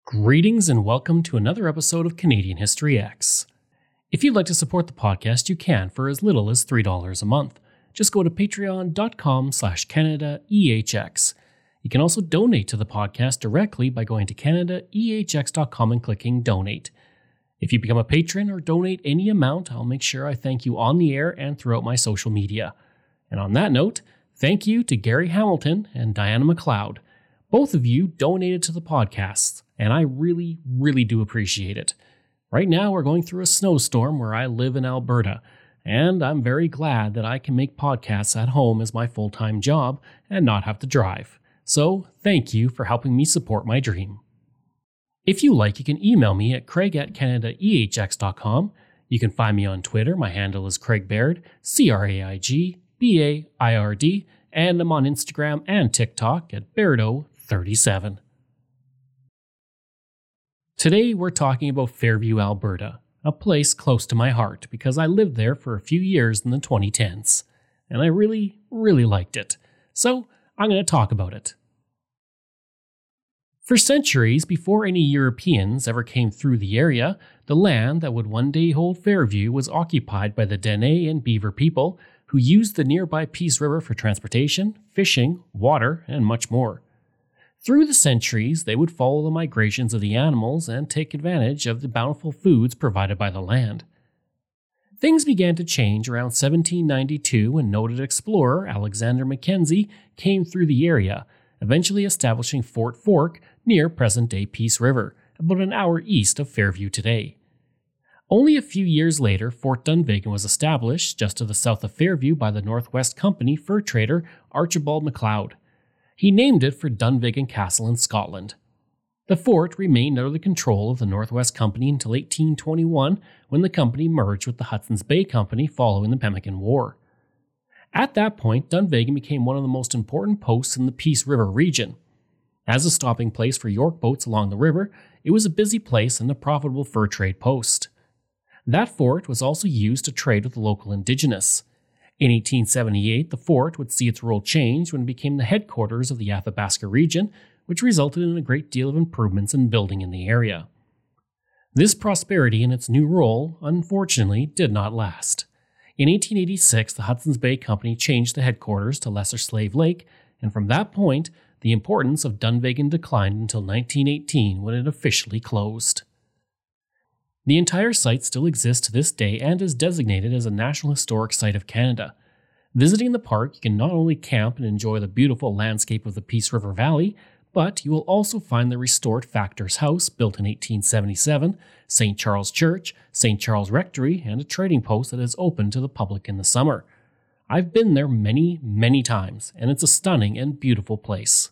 Greetings and welcome to another episode of Canadian History X. If you'd like to support the podcast, you can for as little as $3 a month. Just go to patreon.com/CanadaEHX. You can also donate to the podcast directly by going to CanadaEHX.com and clicking Donate. If you become a patron or donate any amount, I'll make sure I thank you on the air and throughout my social media. And on that note, thank you to Gary Hamilton and Diana McLeod. Both of you donated to the podcast, and I really do appreciate it. Right now, we're going through a snowstorm where I live in Alberta, and I'm very glad that I can make podcasts at home as my full-time job and not have to drive. So, thank you for helping me support my dream. If you like, you can email me at craig@CanadaEHX.com. You can find me on Twitter. My handle is Craig Baird, CraigBaird, and I'm on Instagram and TikTok at Bairdo37. Today we're talking about Fairview, Alberta, a place close to my heart because I lived there for a few years in the 2010s, and I really liked it. So I'm going to talk about it. For centuries before any Europeans ever came through the area, the land that would one day hold Fairview was occupied by the Dene and Beaver people who used the nearby Peace River for transportation, fishing, water, and much more. Through the centuries, they would follow the migrations of the animals and take advantage of the bountiful foods provided by the land. Things began to change around 1792 when noted explorer Alexander Mackenzie came through the area, eventually establishing Fort Fork near present-day Peace River, about an hour east of Fairview today. Only a few years later, Fort Dunvegan was established just to the south of Fairview by the Northwest Company fur trader Archibald MacLeod. He named it for Dunvegan Castle in Scotland. The fort remained under the control of the Northwest Company until 1821, when the company merged with the Hudson's Bay Company following the Pemmican War. At that point, Dunvegan became one of the most important posts in the Peace River region. As a stopping place for York boats along the river, it was a busy place and a profitable fur trade post. That fort was also used to trade with the local indigenous. In 1878, the fort would see its role change when it became the headquarters of the Athabasca region, which resulted in a great deal of improvements in building in the area. This prosperity in its new role, unfortunately, did not last. In 1886, the Hudson's Bay Company changed the headquarters to Lesser Slave Lake, and from that point, the importance of Dunvegan declined until 1918 when it officially closed. The entire site still exists to this day and is designated as a National Historic Site of Canada. Visiting the park, you can not only camp and enjoy the beautiful landscape of the Peace River Valley, but you will also find the restored Factor's House, built in 1877, St. Charles Church, St. Charles Rectory, and a trading post that is open to the public in the summer. I've been there many times, and it's a stunning and beautiful place.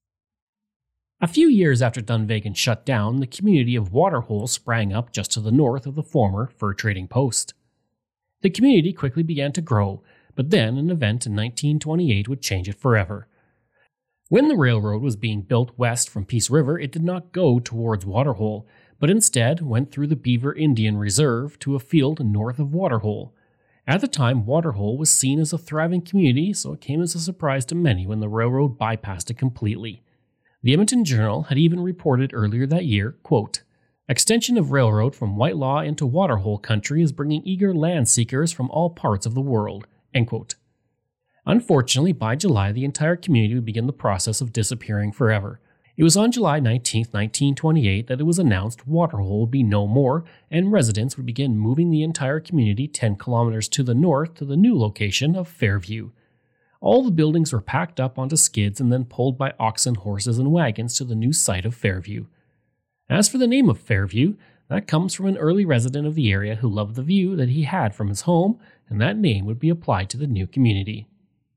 A few years after Dunvegan shut down, the community of Waterhole sprang up just to the north of the former fur trading post. The community quickly began to grow, but then an event in 1928 would change it forever. When the railroad was being built west from Peace River, it did not go towards Waterhole, but instead went through the Beaver Indian Reserve to a field north of Waterhole. At the time, Waterhole was seen as a thriving community, so it came as a surprise to many when the railroad bypassed it completely. The Edmonton Journal had even reported earlier that year, quote, "Extension of railroad from Whitelaw into Waterhole country is bringing eager land seekers from all parts of the world," end quote. Unfortunately, by July, the entire community would begin the process of disappearing forever. It was on July 19, 1928 that it was announced Waterhole would be no more, and residents would begin moving the entire community 10 kilometers to the north to the new location of Fairview. All the buildings were packed up onto skids and then pulled by oxen, horses, and wagons to the new site of Fairview. As for the name of Fairview, that comes from an early resident of the area who loved the view that he had from his home, and that name would be applied to the new community.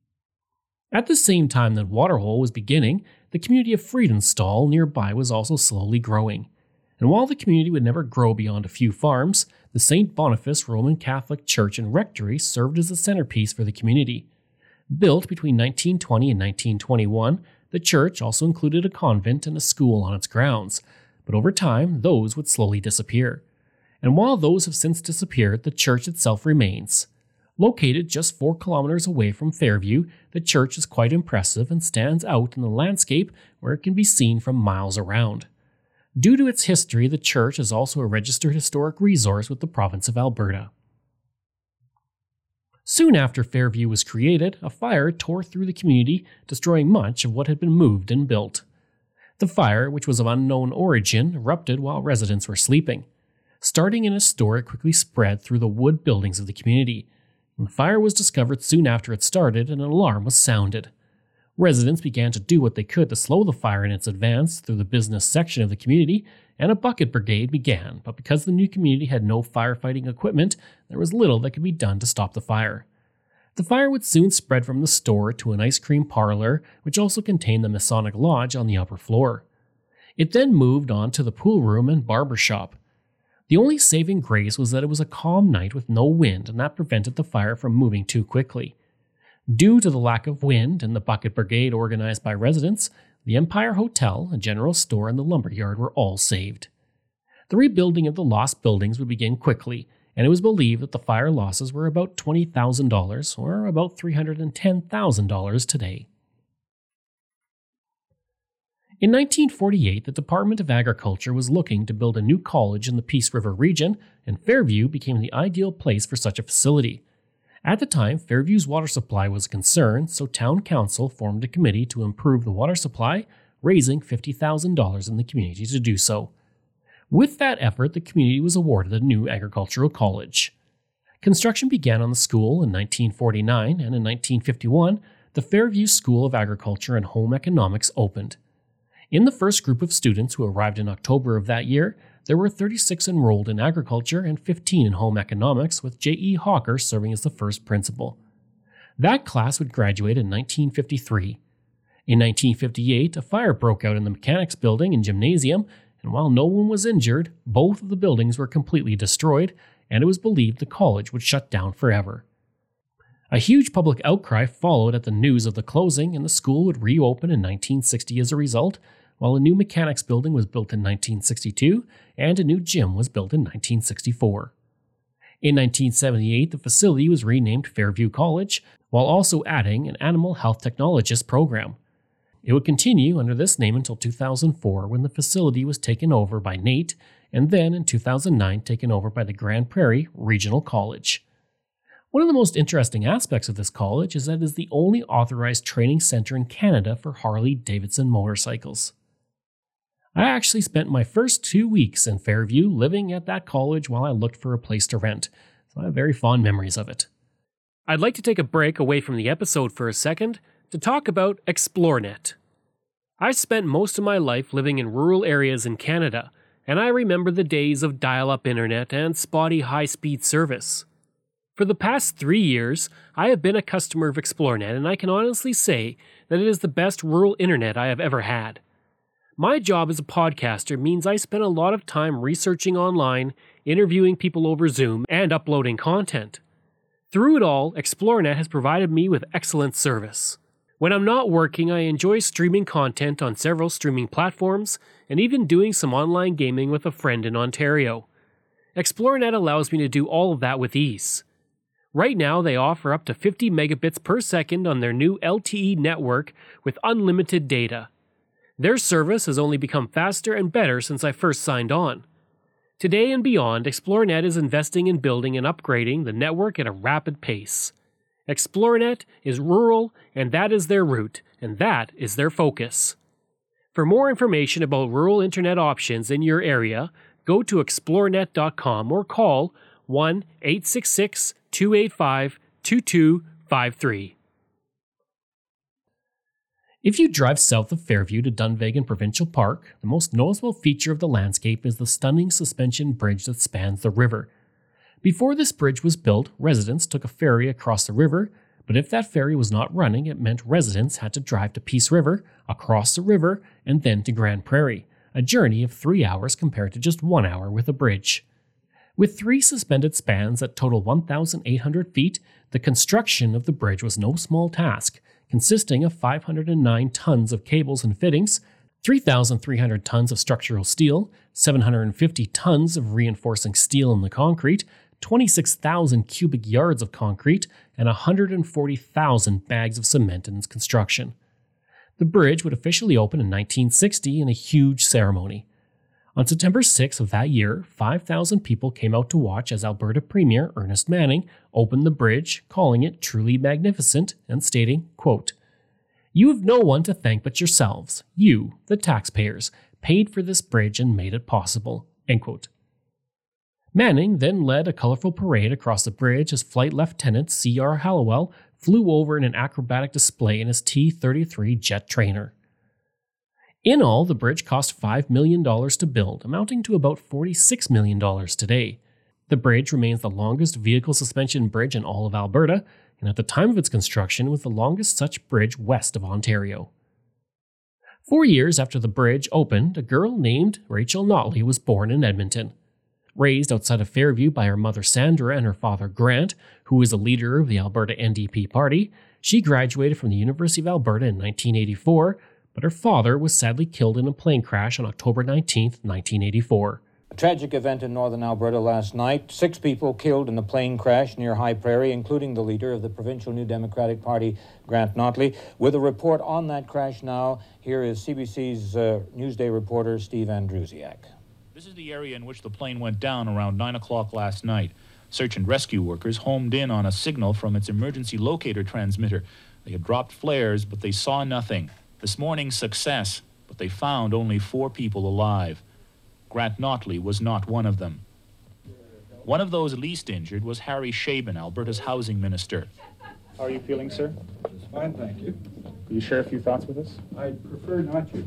At the same time that Waterhole was beginning, the community of Friedenstall nearby was also slowly growing. And while the community would never grow beyond a few farms, the St. Boniface Roman Catholic Church and Rectory served as the centerpiece for the community. Built between 1920 and 1921, the church also included a convent and a school on its grounds, but over time, those would slowly disappear. And while those have since disappeared, the church itself remains. Located just 4 kilometers away from Fairview, the church is quite impressive and stands out in the landscape where it can be seen from miles around. Due to its history, the church is also a registered historic resource with the province of Alberta. Soon after Fairview was created, a fire tore through the community, destroying much of what had been moved and built. The fire, which was of unknown origin, erupted while residents were sleeping. Starting in a store, it quickly spread through the wood buildings of the community. When the fire was discovered soon after it started, an alarm was sounded. Residents began to do what they could to slow the fire in its advance through the business section of the community, and a bucket brigade began, but because the new community had no firefighting equipment, there was little that could be done to stop the fire. The fire would soon spread from the store to an ice cream parlor, which also contained the Masonic Lodge on the upper floor. It then moved on to the pool room and barber shop. The only saving grace was that it was a calm night with no wind, and that prevented the fire from moving too quickly. Due to the lack of wind and the bucket brigade organized by residents, the Empire Hotel, a general store, and the lumberyard were all saved. The rebuilding of the lost buildings would begin quickly, and it was believed that the fire losses were about $20,000, or about $310,000 today. In 1948, the Department of Agriculture was looking to build a new college in the Peace River region, and Fairview became the ideal place for such a facility. At the time, Fairview's water supply was a concern, so Town Council formed a committee to improve the water supply, raising $50,000 in the community to do so. With that effort, the community was awarded a new agricultural college. Construction began on the school in 1949, and in 1951, the Fairview School of Agriculture and Home Economics opened. In the first group of students who arrived in October of that year, there were 36 enrolled in agriculture and 15 in home economics, with J.E. Hawker serving as the first principal. That class would graduate in 1953. In 1958, a fire broke out in the mechanics building and gymnasium, and while no one was injured, both of the buildings were completely destroyed, and it was believed the college would shut down forever. A huge public outcry followed at the news of the closing, and the school would reopen in 1960 as a result, while a new mechanics building was built in 1962 and a new gym was built in 1964. In 1978, the facility was renamed Fairview College, while also adding an animal health technologist program. It would continue under this name until 2004, when the facility was taken over by NAIT, and then in 2009 taken over by the Grand Prairie Regional College. One of the most interesting aspects of this college is that it is the only authorized training center in Canada for Harley-Davidson motorcycles. I actually spent my first 2 weeks in Fairview living at that college while I looked for a place to rent, so I have very fond memories of it. I'd like to take a break away from the episode for a second to talk about ExploreNet. I've spent most of my life living in rural areas in Canada, and I remember the days of dial-up internet and spotty high-speed service. For the past 3 years, I have been a customer of ExploreNet, and I can honestly say that it is the best rural internet I have ever had. My job as a podcaster means I spend a lot of time researching online, interviewing people over Zoom, and uploading content. Through it all, ExploreNet has provided me with excellent service. When I'm not working, I enjoy streaming content on several streaming platforms, and even doing some online gaming with a friend in Ontario. ExploreNet allows me to do all of that with ease. Right now, they offer up to 50 megabits per second on their new LTE network with unlimited data. Their service has only become faster and better since I first signed on. Today and beyond, ExploreNet is investing in building and upgrading the network at a rapid pace. ExploreNet is rural, and that is their route, and that is their focus. For more information about rural internet options in your area, go to explorenet.com or call 1-866-285-2253. If you drive south of Fairview to Dunvegan Provincial Park, the most noticeable feature of the landscape is the stunning suspension bridge that spans the river. Before this bridge was built, residents took a ferry across the river, but if that ferry was not running, it meant residents had to drive to Peace River, across the river, and then to Grand Prairie, a journey of 3 hours compared to just 1 hour with a bridge. With 3 suspended spans that total 1,800 feet, the construction of the bridge was no small task, consisting of 509 tons of cables and fittings, 3,300 tons of structural steel, 750 tons of reinforcing steel in the concrete, 26,000 cubic yards of concrete, and 140,000 bags of cement in its construction. The bridge would officially open in 1960 in a huge ceremony. On September 6 of that year, 5,000 people came out to watch as Alberta Premier Ernest Manning opened the bridge, calling it truly magnificent and stating, quote, "You have no one to thank but yourselves. You, the taxpayers, paid for this bridge and made it possible." End quote. Manning then led a colorful parade across the bridge as Flight Lieutenant C.R. Hallowell flew over in an acrobatic display in his T-33 jet trainer. In all, the bridge cost $5 million to build, amounting to about $46 million today. The bridge remains the longest vehicle suspension bridge in all of Alberta, and at the time of its construction was the longest such bridge west of Ontario. 4 years after the bridge opened, a girl named Rachel Notley was born in Edmonton. Raised outside of Fairview by her mother Sandra and her father Grant, who was a leader of the Alberta NDP party, she graduated from the University of Alberta in 1984, but her father was sadly killed in a plane crash on October 19, 1984. A tragic event in northern Alberta last night. 6 people killed in a plane crash near High Prairie, including the leader of the provincial New Democratic Party, Grant Notley. With a report on that crash now, here is CBC's Newsday reporter, Steve Andrusiak. This is the area in which the plane went down around 9 o'clock last night. Search and rescue workers homed in on a signal from its emergency locator transmitter. They had dropped flares, but they saw nothing. This morning's success, but they found only 4 people alive. Grant Notley was not one of them. One of those least injured was Harry Shaben, Alberta's housing minister. How are you feeling, sir? Just fine, thank you. Could you share a few thoughts with us? I'd prefer not to.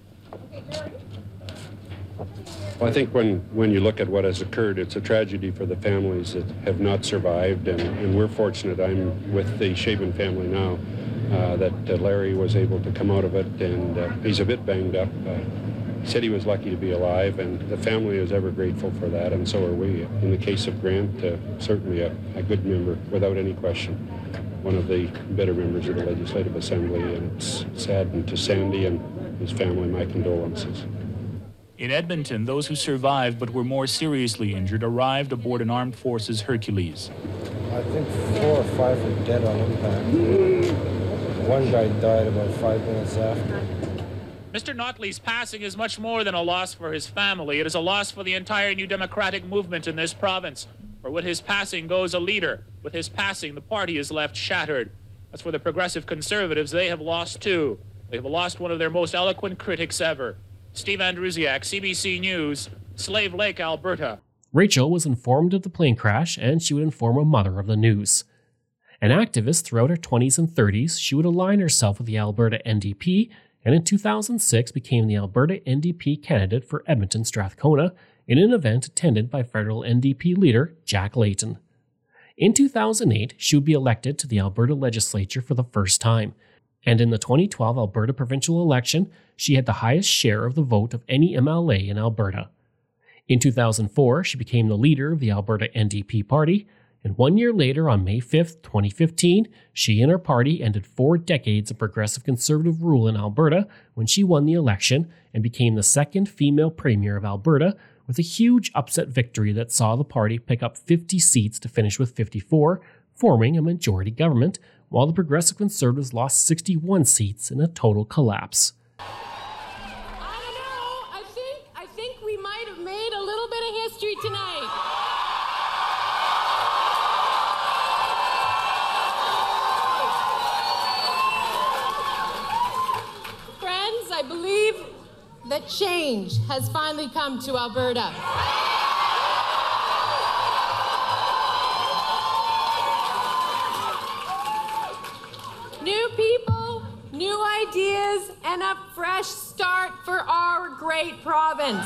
Well, I think when you look at what has occurred, it's a tragedy for the families that have not survived, and we're fortunate. I'm with the Shaben family now, that Larry was able to come out of it, and he's a bit banged up. He said he was lucky to be alive, and the family is ever grateful for that, and so are we. In the case of Grant, certainly a good member, without any question. One of the better members of the Legislative Assembly, and it's sad, and to Sandy and his family, my condolences. In Edmonton, those who survived but were more seriously injured arrived aboard an Armed Forces Hercules. I think 4 or 5 were dead on impact. One guy died about 5 minutes after. Mr. Notley's passing is much more than a loss for his family. It is a loss for the entire New Democratic movement in this province. For with his passing goes a leader. With his passing, the party is left shattered. As for the Progressive Conservatives, they have lost too. They have lost one of their most eloquent critics ever. Steve Andrusiak, CBC News, Slave Lake, Alberta. Rachel was informed of the plane crash, and she would inform her mother of the news. An activist throughout her 20s and 30s, she would align herself with the Alberta NDP, and in 2006 became the Alberta NDP candidate for Edmonton Strathcona in an event attended by federal NDP leader Jack Layton. In 2008, she would be elected to the Alberta legislature for the first time, and in the 2012 Alberta provincial election, she had the highest share of the vote of any MLA in Alberta. In 2004, she became the leader of the Alberta NDP party, and 1 year later, on May 5, 2015, she and her party ended 4 decades of progressive conservative rule in Alberta when she won the election and became the second female premier of Alberta, with a huge upset victory that saw the party pick up 50 seats to finish with 54, forming a majority government, while the Progressive Conservatives lost 61 seats in a total collapse. I think we might have made a little bit of history tonight. Friends, I believe that change has finally come to Alberta. New people, new ideas, and a fresh start for our great province.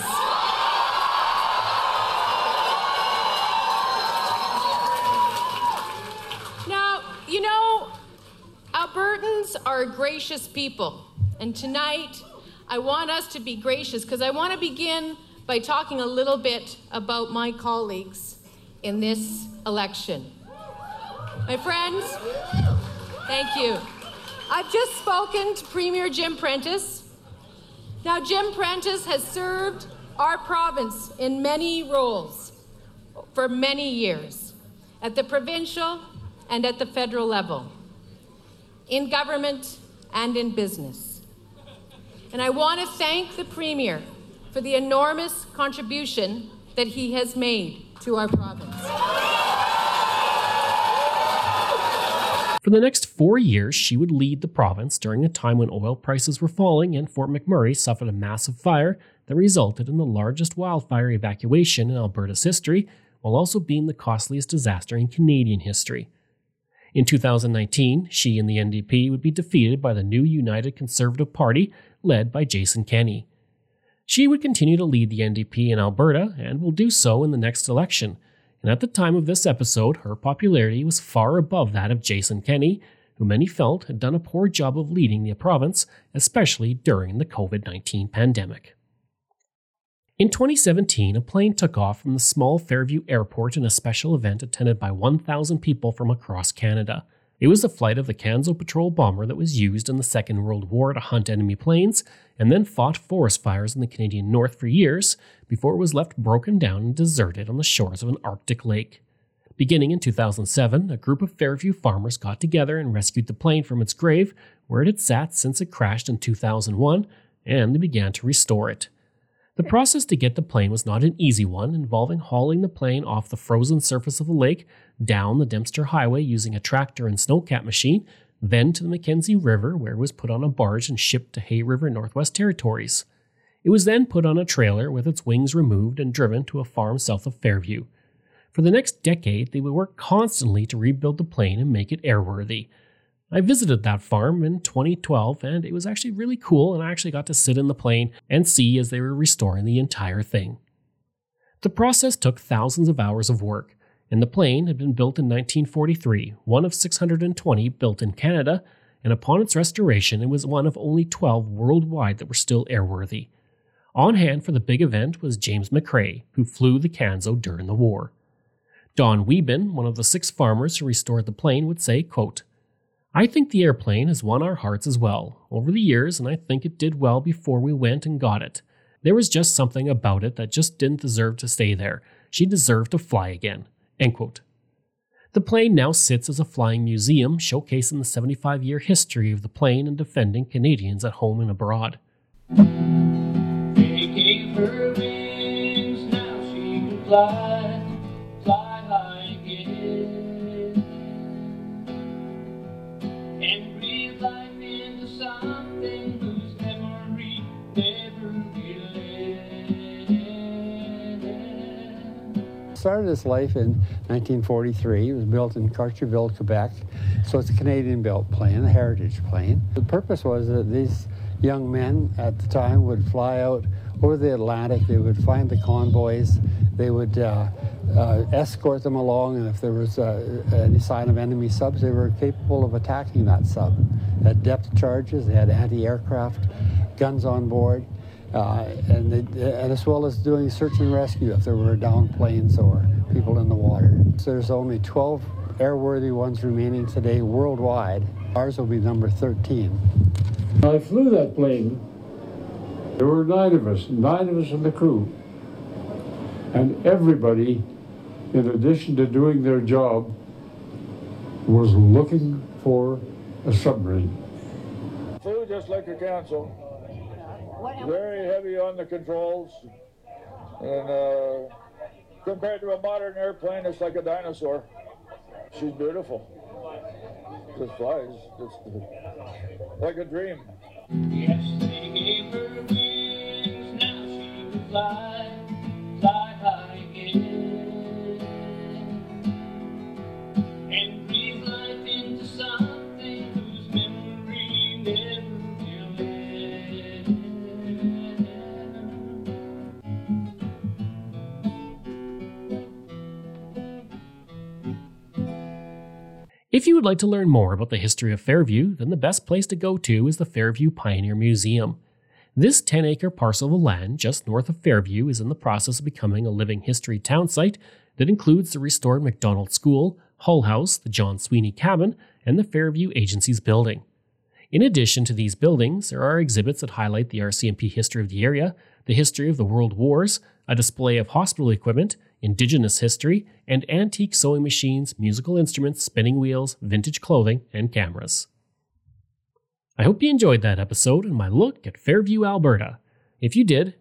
Now, you know, Albertans are gracious people, and tonight I want us to be gracious because I want to begin by talking a little bit about my colleagues in this election. My friends, thank you. I've just spoken to Premier Jim Prentice. Now, Jim Prentice has served our province in many roles for many years, at the provincial and at the federal level, in government and in business. And I want to thank the Premier for the enormous contribution that he has made to our province. For the next 4 years, she would lead the province during a time when oil prices were falling and Fort McMurray suffered a massive fire that resulted in the largest wildfire evacuation in Alberta's history, while also being the costliest disaster in Canadian history. In 2019, she and the NDP would be defeated by the new United Conservative Party, led by Jason Kenney. She would continue to lead the NDP in Alberta and will do so in the next election, and at the time of this episode, her popularity was far above that of Jason Kenney, who many felt had done a poor job of leading the province, especially during the COVID-19 pandemic. In 2017, a plane took off from the small Fairview Airport in a special event attended by 1,000 people from across Canada. It was a flight of the Canso Patrol bomber that was used in the Second World War to hunt enemy planes and then fought forest fires in the Canadian North for years before it was left broken down and deserted on the shores of an Arctic lake. Beginning in 2007, a group of Fairview farmers got together and rescued the plane from its grave, where it had sat since it crashed in 2001, and they began to restore it. The process to get the plane was not an easy one, involving hauling the plane off the frozen surface of the lake, down the Dempster Highway using a tractor and snowcat machine, then to the Mackenzie River, where it was put on a barge and shipped to Hay River, Northwest Territories. It was then put on a trailer with its wings removed and driven to a farm south of Fairview. For the next decade, they would work constantly to rebuild the plane and make it airworthy. I visited that farm in 2012, and it was actually really cool, and I actually got to sit in the plane and see as they were restoring the entire thing. The process took thousands of hours of work, and the plane had been built in 1943, one of 620 built in Canada, and upon its restoration, it was one of only 12 worldwide that were still airworthy. On hand for the big event was James McRae, who flew the Canso during the war. Don Wieben, one of the 6 farmers who restored the plane, would say, quote, "I think the airplane has won our hearts as well, over the years, and I think it did well before we went and got it. There was just something about it that just didn't deserve to stay there. She deserved to fly again." End quote. The plane now sits as a flying museum, showcasing the 75-year history of the plane and defending Canadians at home and abroad. They gave her wings, now she can fly high again, and breathe life into something whose memory never will end. Started its life in 1943. It was built in Cartierville, Quebec. So it's a Canadian-built plane, a heritage plane. The purpose was that these young men at the time would fly out over the Atlantic. They would find the convoys. They would escort them along, and if there was any sign of enemy subs, they were capable of attacking that sub. They had depth charges. They had anti-aircraft guns on board. And as well as doing search and rescue if there were downed planes or people in the water. So there's only 12 airworthy ones remaining today worldwide. Ours will be number 13. I flew that plane. There were 9 of us in the crew. And everybody, in addition to doing their job, was looking for a submarine. Flew just like a Canso. Very heavy on the controls, and compared to a modern airplane, it's like a dinosaur. She's beautiful. Just flies, just like a dream. Yes, they gave her wings, now she can fly high again, and breathe life into something whose memory never will end. If you would like to learn more about the history of Fairview, then the best place to go to is the Fairview Pioneer Museum. This 10-acre parcel of land just north of Fairview is in the process of becoming a living history town site that includes the restored Macdonald School, Hull House, the John Sweeney Cabin, and the Fairview Agencies building. In addition to these buildings, there are exhibits that highlight the RCMP history of the area, the history of the World Wars, a display of hospital equipment, Indigenous history, and antique sewing machines, musical instruments, spinning wheels, vintage clothing, and cameras. I hope you enjoyed that episode and my look at Fairview, Alberta. If you did,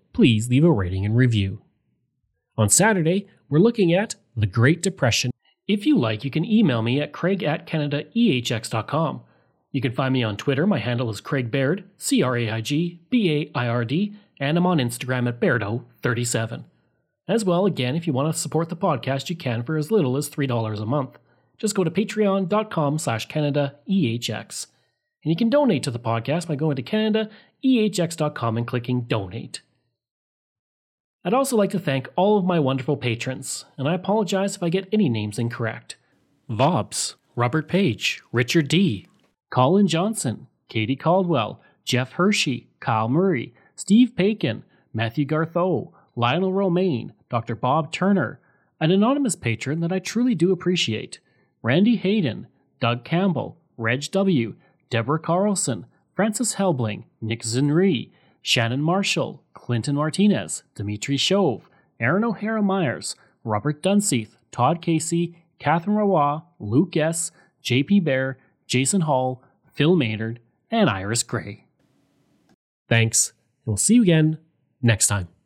please leave a rating and review. On Saturday, we're looking at the Great Depression. If you like, you can email me at craig@canadaehx.com. You can find me on Twitter. My handle is Craig Baird, CraigBaird, and I'm on Instagram at Bairdo37. As well, again, if you want to support the podcast, you can for as little as $3 a month. Just go to patreon.com/CanadaEHX. And you can donate to the podcast by going to CanadaEHX.com and clicking Donate. I'd also like to thank all of my wonderful patrons, and I apologize if I get any names incorrect. Vobs, Robert Page, Richard D., Colin Johnson, Katie Caldwell, Jeff Hershey, Kyle Murray, Steve Pakin, Matthew Gartho, Lionel Romaine, Dr. Bob Turner, an anonymous patron that I truly do appreciate, Randy Hayden, Doug Campbell, Reg W., Deborah Carlson, Francis Helbling, Nick Zinri, Shannon Marshall, Clinton Martinez, Dimitri Chauve, Aaron O'Hara Myers, Robert Dunseith, Todd Casey, Catherine Rawa, Luke S., JP Bear, Jason Hall, Phil Maynard, and Iris Gray. Thanks, and we'll see you again next time.